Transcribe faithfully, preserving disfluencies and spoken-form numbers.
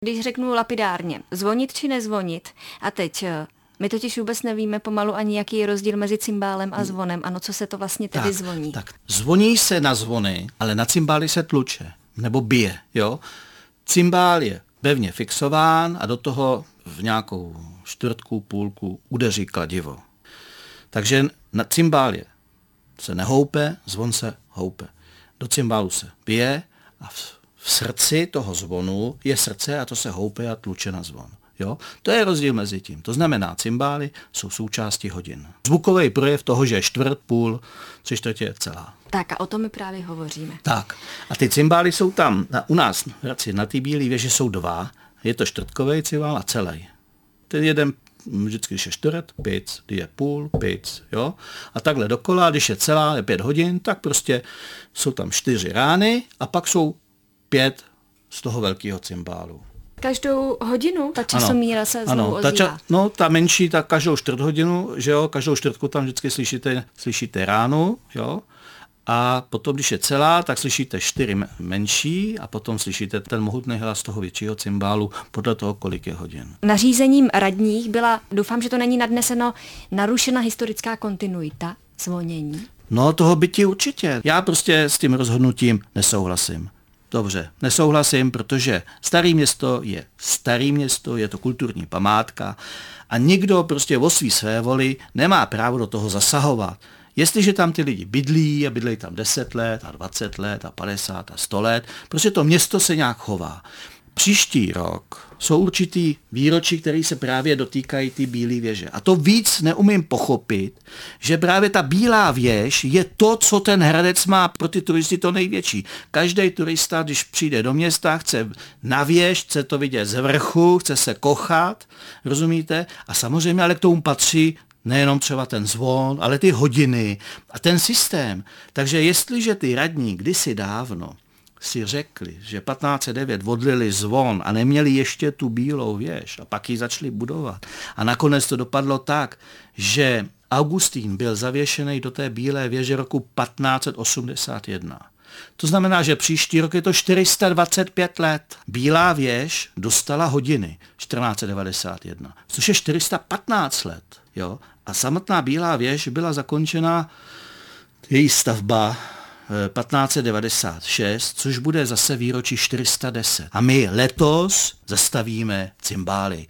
Když řeknu lapidárně, zvonit či nezvonit, a teď my totiž vůbec nevíme pomalu ani, jaký je rozdíl mezi cymbálem a zvonem. Ano, co se to vlastně tedy tak, zvoní? Tak, zvoní se na zvony, ale na cymbály se tluče, nebo bije, jo. Cymbál je pevně fixován a do toho v nějakou čtvrtku, půlku udeří kladivo. Takže na cymbál je, se nehoupe, zvon se houpe. Do cymbálu se bije a v, v srdci toho zvonu je srdce a to se houpe a tluče na zvon. Jo? To je rozdíl mezi tím. To znamená, cymbály jsou součástí hodin. Zvukový projev toho, že je čtvrt, půl, tři čtvrtě je celá. Tak a o tom my právě hovoříme. Tak a ty cymbály jsou tam, na, u nás na té Bílé věži jsou dva, je to čtvrtkový cymbál a celý. Ten jeden vždycky, když je čtvrt, pic, když je půl, pic, jo. A takhle dokola, když je celá, je pět hodin, tak prostě jsou tam čtyři rány a pak jsou pět z toho velkého cymbálu. Každou hodinu ta časomíra se znovu ano, ozývá. Ta ča, no, ta menší, tak každou čtvrt hodinu, že jo, každou čtvrtku tam vždycky slyšíte, slyšíte ránu, jo. A potom, když je celá, tak slyšíte čtyři menší a potom slyšíte ten mohutný hlas toho většího cymbálu podle toho, kolik je hodin. Nařízením radních byla, doufám, že to není nadneseno, narušena historická kontinuita zvonění. No, toho bytí určitě. Já prostě s tím rozhodnutím nesouhlasím. Dobře, nesouhlasím, protože Staré Město je staré město, je to kulturní památka a nikdo prostě o svý své voli nemá právo do toho zasahovat. Jestliže tam ty lidi bydlí a bydlejí tam deset let a dvacet let a padesát a sto let, prostě to město se nějak chová. Příští rok jsou určitý výročí, které se právě dotýkají ty Bílé věže. A to víc neumím pochopit, že právě ta Bílá věž je to, co ten Hradec má pro ty turisty to největší. Každý turista, když přijde do města, chce na věž, chce to vidět z vrchu, chce se kochat, rozumíte? A samozřejmě ale k tomu patří nejenom třeba ten zvon, ale ty hodiny a ten systém. Takže jestliže ty radní kdysi dávno si řekli, že patnáct set devět odlili zvon a neměli ještě tu Bílou věž a pak ji začali budovat. A nakonec to dopadlo tak, že Augustín byl zavěšený do té Bílé věže roku patnáct set osmdesát jedna. To znamená, že příští rok je to čtyři sta dvacet pět let. Bílá věž dostala hodiny čtrnáct set devadesát jedna, což je čtyři sta patnáct let. Jo? A samotná Bílá věž byla zakončena, její stavba patnáct set devadesát šest, což bude zase výročí čtyři sta deset. A my letos zastavíme cymbály.